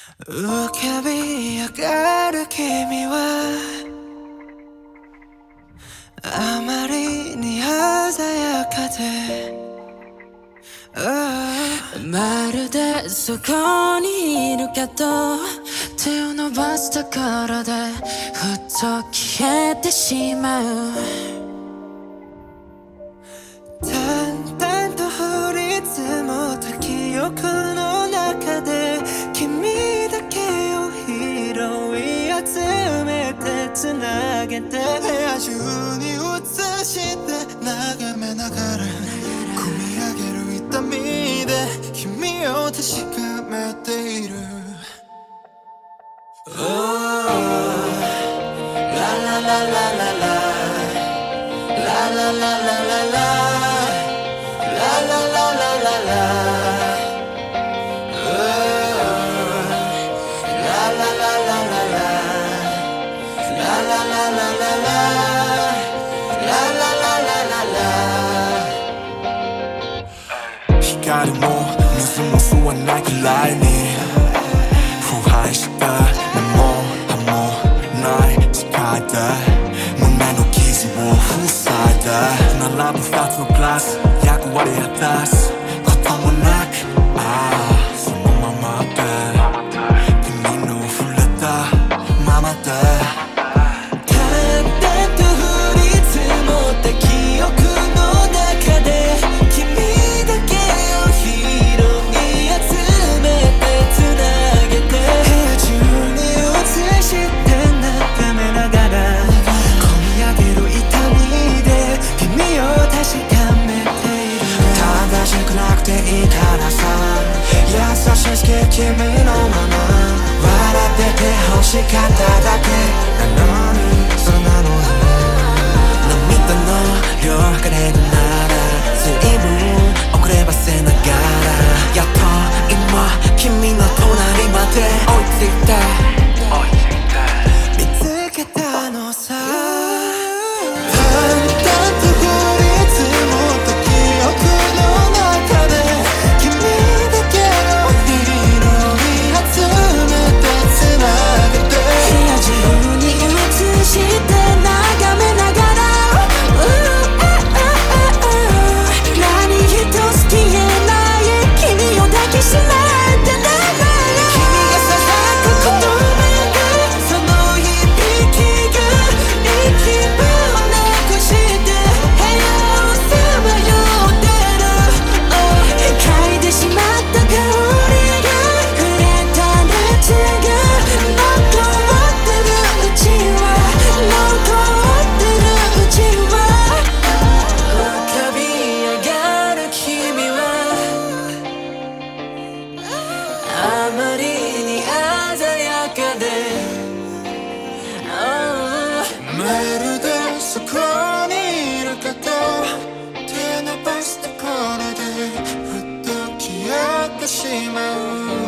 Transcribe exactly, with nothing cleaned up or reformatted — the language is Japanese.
浮かび上がる君はあまりに鮮やかで、oh、まるでそこにいるけど手を伸ばすところでふっと消えてしまう。淡々と降り積もった記憶の中で君だけを拾い集めてつなげて部屋中に映して眺めながら込み上げる痛みで君を確かめている。 Oh、 ララララララララララララ光も水も吸わないくらいに腐敗した根も葉もない世界で胸の傷を塞いで並ぶ二つのグラス役割果たすこともなく、ああそのままで君の触れたままで君のまま笑ってて欲しかっただけなのにそうなのに涙の量測れるなら随分遅ればせながらやっと今君の隣まで追いついて見つけたのさ。あまりに鮮やかで、oh、まるでそこにいるけど手伸ばすところでふっと消えてしまう。